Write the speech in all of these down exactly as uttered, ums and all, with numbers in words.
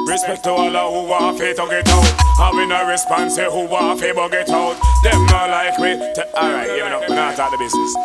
Respect to all of who want fi to get out. And we no response say who want fi bug it out. Them not like we. Alright, you know, we not talk the business.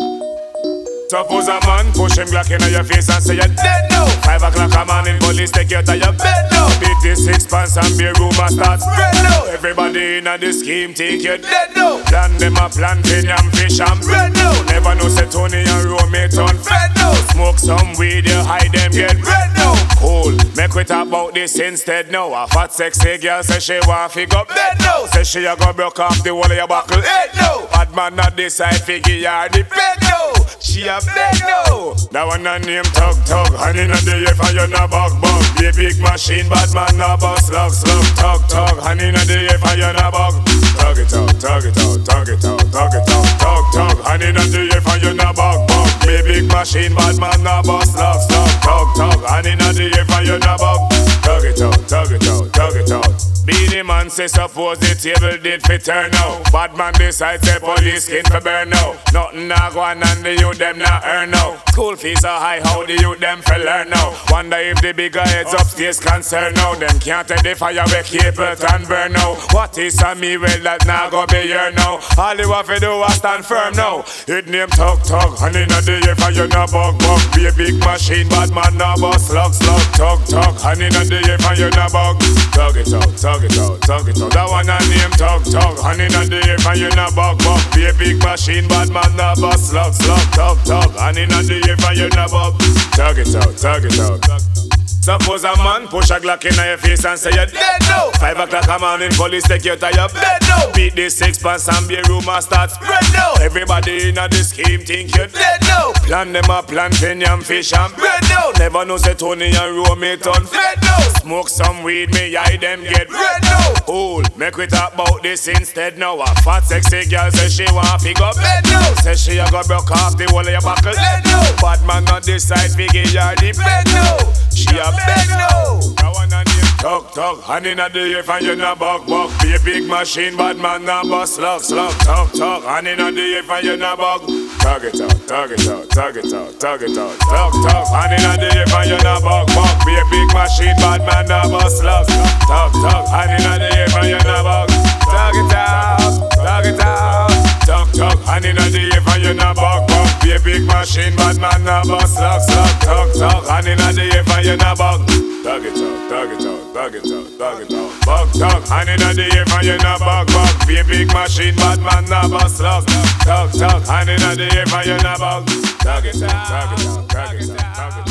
Suppose a man push him Glock in your face and say you're dead now. Five o'clock a morning, police take you to your bed now. Beat the six pants and be rumor start spread now. Everybody in the scheme think you're dead now. Plan them a planting and fish and bread now. Never know say Tony and Romeo turn fed now. Smoke some weed, you hide them get red now. Cool, make we talk about this instead now. A fat sexy girl say she want fi go bed now. Say she a go broke off the whole of your buckle head now. Bad man not decide figure her the bed now. She a beg no. That one a name Tug Tug. And in the air for you no bug bug. Be a big machine, bad man no bug slug slug. Tug Tug. And in the air for you no bug. Tug it out, tug it out, tug it out, tug it out. Tug Tug. And in the air for you no bug bug. Be a big machine, bad man no bug slug slug. Tug Tug. And in the air for you no bug. Tug it out, tug it out, tug it out. Be the man say suppose the table did fit turn now. Bad man decide say police skin for burn now. Nothing na go on and the youth them not earn now. School fees so high, how the youth them for learn now. Wonder if the bigger heads upstairs concern now. Them can't take the fire with cable and burn now. What is a me well that now go be here now. All you have to do is stand firm now. It name Tug Tug, and in the air for you no bug bug. Be a big machine, bad man no bus slug slug. Tug Tug, and in the air for you no bug. Tug it out, tug it out, tug it out. That one a name Tug Tug, and in the air for you no bug bug. Be a big machine, bad man no bus slug slug. Tug Tug, and in the air for you no bug. Tug it out, tug it out. Suppose a man push a Glock in your face and say you're dead now. Five o'clock a morning, police take you to your bed now. Beat the six pants and be rumor start spread now. Everybody in the scheme think you're dead now. Plan them a planting yam fish and bread now. Never know say Tony and Romeo turn fed now. Smoke some weed, me eye them get red now. Cool, make we talk about this instead now. A fat sexy girl say she want fi go bed now. Say she a go broke off the whole of your buckle head now. Bad man not decide figure her the bed now. She a beg no. That one a name Tug Tug. And in the air for you no bug bug. Be a big machine, bad man no bus slug slug. Tug Tug. And in the air for you no bug. Tug it out, tug it out, tug it out, tug it out. Tug Tug. And in the air for you no bug bug. Be a big machine, bad man no bus slug. Tug Tug. And in the air for you no bug. Tug it out, tug it out. Tug Tug. And in the air for you no bug bug. Be a big machine, bad man no bus slug slug. Tug Tug. And in the air for you no bug. Tug it out, tug it out, tug it out, tug it out. Bug tug, and in the air for you no bug bug. Be a big machine, bad man no bus slug. Tug tug, and in the air for you no bug. Tug it out, tug it out, tug it out, tug it out.